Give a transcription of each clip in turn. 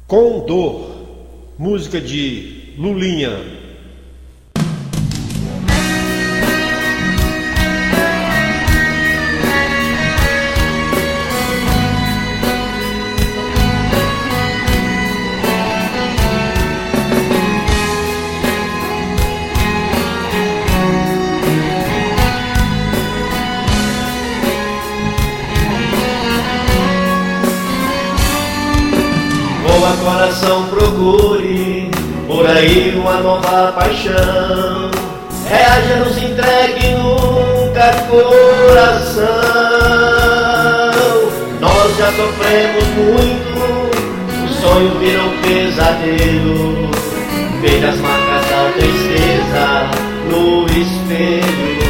Com Dor, música de Lulinha. Boa coração, procure por aí uma nova paixão. Reaja, não se entregue nunca, coração. Nós já sofremos muito, o sonho virou pesadelo. Veja as marcas da tristeza no espelho.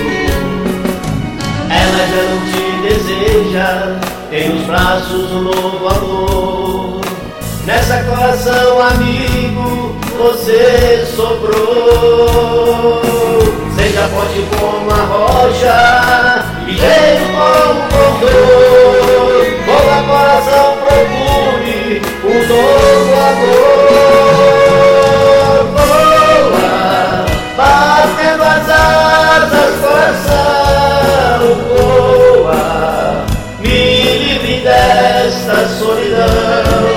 Ela já não te deseja, tem nos braços um novo amor. Nessa coração, amigo, você sobrou. Seja forte como a rocha, ligeiro como o condor. Boa coração, procure um novo amor. Voa, batendo as asas, coração, voa. Me livre desta solidão.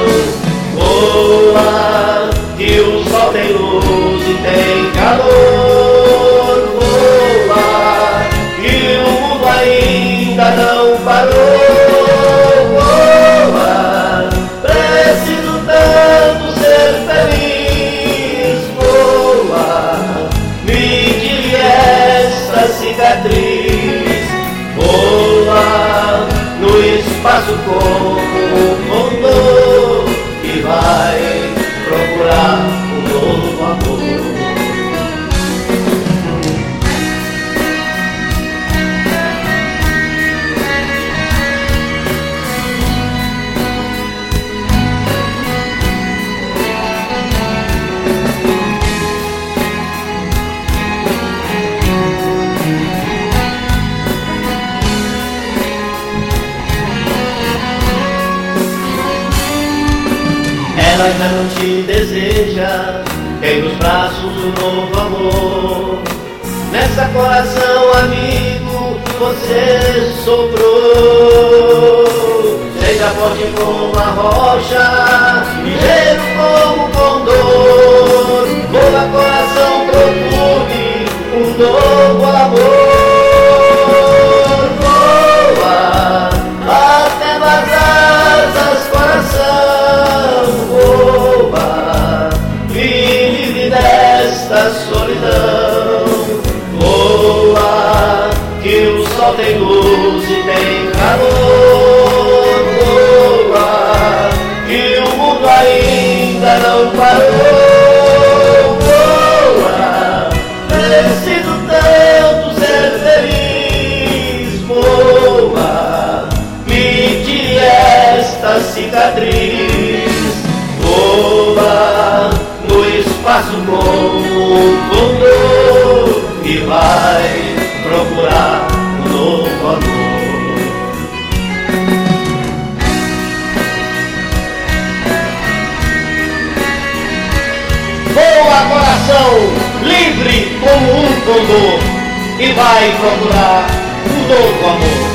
Voa, que o sol tem luz e tem calor. Voa, que o mundo ainda não parou. Voa, preciso tanto ser feliz. Voa, me tire esta cicatriz. Voa, no espaço como um condor, e vai procurar um novo amor. Ela ainda não te deseja, tem nos braços um novo amor. Nessa coração, amigo, você sobrou. Seja forte como a rocha, ligeiro como o condor. Voa, coração, procure um novo amor. Voa, batendo as asas, coração, voa, me livre desta solidão. Voa, que o sol tem luz e tem calor. Voa, que o mundo ainda não parou. Voa, preciso tanto ser feliz. Voa, me tire esta cicatriz. Voa, no espaço como um condor, e vai procurar um novo amor. Voa, coração, livre como um condor, e vai procurar um novo amor.